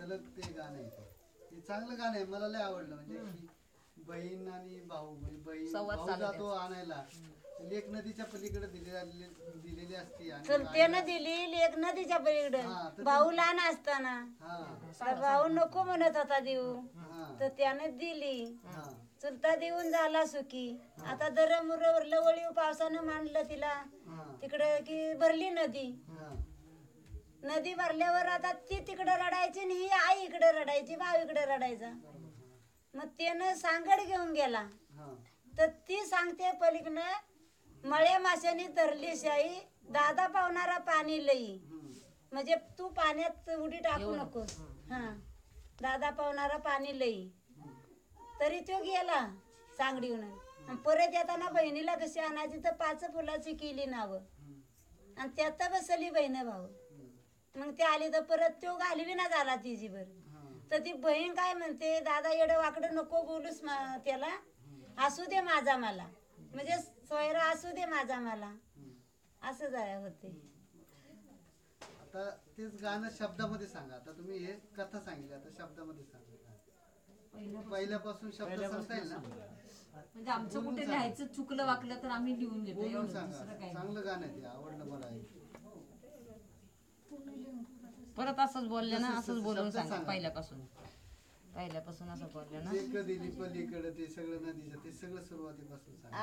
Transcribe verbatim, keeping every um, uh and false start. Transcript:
सलग ते गाणं आहे ते. ते चांगलं गाणं आहे, मला लय आवडलं. म्हणजे की बहीण आणि भाऊ, म्हणजे बहीण संवाद भाऊ चालू जातो आणायला, लेक नदीच्या पलीकडे दिलेली दिलेली असते आणि चलतेनं दिली लेक नदीच्या हा, पलीकडे. तर भाऊ लहान असताना हा तर भाऊ नको म्हणत होता देऊ, हा तर त्याने दिली. हा चुलता देऊन झाला सुखी. आता दर मुरवर लवळी पावसानं मांडलं तिला हा तिकडे की भरली नदी. हा नदी भरल्यावर आता ती तिकडे रडायची आणि ही आई इकडे रडायची, भाऊ इकडे रडायचा. मग त्यानं सांगड घेऊन गेला. हा तर ती सांगते पलीकडनं मळे माशानी धरली शाई, दादा पावणारा पाणी लई. हम्म. म्हणजे तू पाण्यात उडी टाकू नकोस. हा, दादा पावणारा पाणी लई. तरी तो गेला सांगडीहून. आणि परत येताना बहिणीला कशी आणायची तर पाच फुलाची केली नावं आणि त्यात बसली बहीण भाऊ. मग ते आली तर परत तो घालवीना झाला तिची बर. तर ती बहीण काय म्हणते, दादा येडं वाकडं नको बोलूस मा- त्याला, असू दे माझा मला, म्हणजे सोयरा असू दे माझा मला, असं जाय होते. आता तेच गाणं शब्दामध्ये सांगा. आता तुम्ही हे कथा सांगितली, आता शब्दामध्ये सांगा. पहिल्यापासून शब्द सांगता येईल ना? म्हणजे आमचं कुठे लिहायचं चुकलं वाकलं तर आम्ही लिहून घेतो बोलून एवढं, सांगा. दुसरं काही नाही. चांगलं गाणं आहे ते, आवडलं मला हे. परत असंच बोलले ना, जसं- असंच जसं बोलून शब्द सांगा. सांगा. पहिल्यापासून पहिल्यापासून असं बोलले ना. जे कधी पलीकडे ते सगळं नदीचं ते सगळं सुरुवातीपासून सांगा.